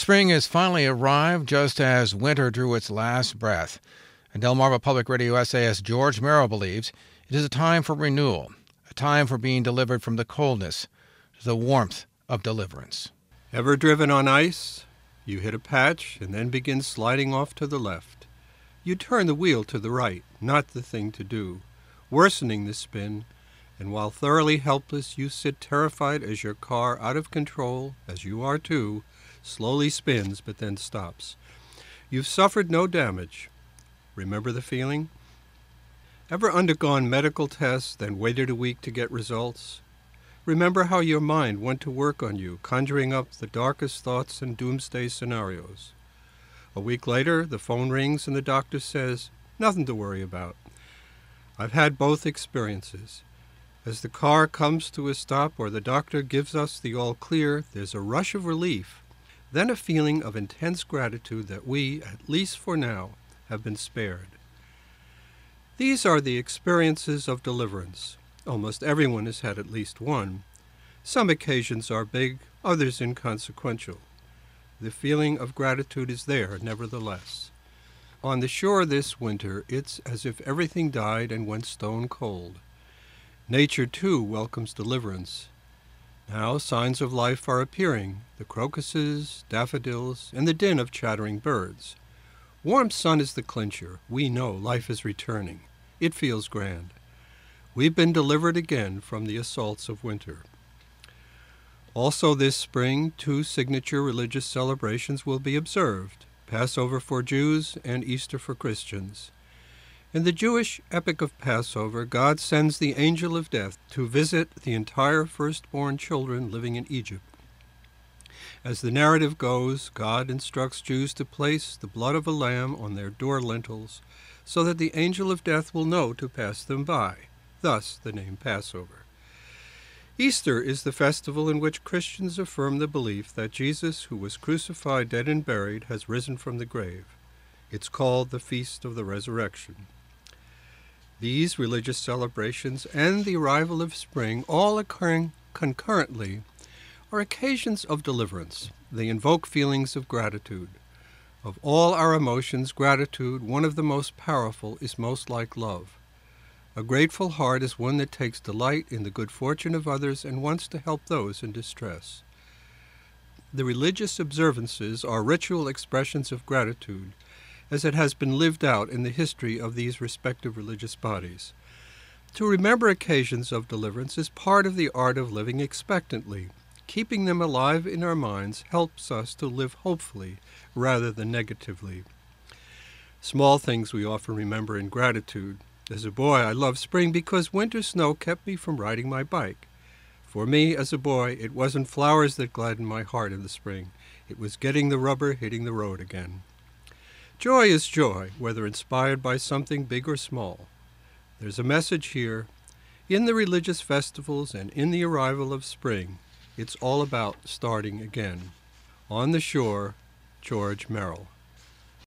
Spring has finally arrived just as winter drew its last breath. And Delmarva Public Radio essayist George Merrill believes it is a time for renewal, a time for being delivered from the coldness to the warmth of deliverance. Ever driven on ice? You hit a patch and then begin sliding off to the left. You turn the wheel to the right, not the thing to do, worsening the spin, and while thoroughly helpless, you sit terrified as your car, out of control, as you are too, slowly spins but then stops. You've suffered no damage. Remember the feeling? Ever undergone medical tests, then waited a week to get results? Remember how your mind went to work on you, conjuring up the darkest thoughts and doomsday scenarios. A week later, the phone rings and the doctor says, "Nothing to worry about." I've had both experiences. As the car comes to a stop or the doctor gives us the all clear, there's a rush of relief, then a feeling of intense gratitude that we, at least for now, have been spared. These are the experiences of deliverance. Almost everyone has had at least one. Some occasions are big, others inconsequential. The feeling of gratitude is there, nevertheless. On the shore this winter, it's as if everything died and went stone cold. Nature, too, welcomes deliverance. Now signs of life are appearing, the crocuses, daffodils, and the din of chattering birds. Warm sun is the clincher. We know life is returning. It feels grand. We've been delivered again from the assaults of winter. Also this spring, 2 signature religious celebrations will be observed, Passover for Jews and Easter for Christians. In the Jewish epic of Passover, God sends the angel of death to visit the entire firstborn children living in Egypt. As the narrative goes, God instructs Jews to place the blood of a lamb on their door lintels so that the angel of death will know to pass them by, thus the name Passover. Easter is the festival in which Christians affirm the belief that Jesus, who was crucified, dead, and buried, has risen from the grave. It's called the Feast of the Resurrection. These religious celebrations and the arrival of spring, all occurring concurrently, are occasions of deliverance. They invoke feelings of gratitude. Of all our emotions, gratitude, one of the most powerful, is most like love. A grateful heart is one that takes delight in the good fortune of others and wants to help those in distress. The religious observances are ritual expressions of gratitude, as it has been lived out in the history of these respective religious bodies. To remember occasions of deliverance is part of the art of living expectantly. Keeping them alive in our minds helps us to live hopefully rather than negatively. Small things we often remember in gratitude. As a boy, I loved spring because winter snow kept me from riding my bike. For me, as a boy, it wasn't flowers that gladdened my heart in the spring. It was getting the rubber hitting the road again. Joy is joy, whether inspired by something big or small. There's a message here. In the religious festivals and in the arrival of spring, it's all about starting again. On the Shore, George Merrill.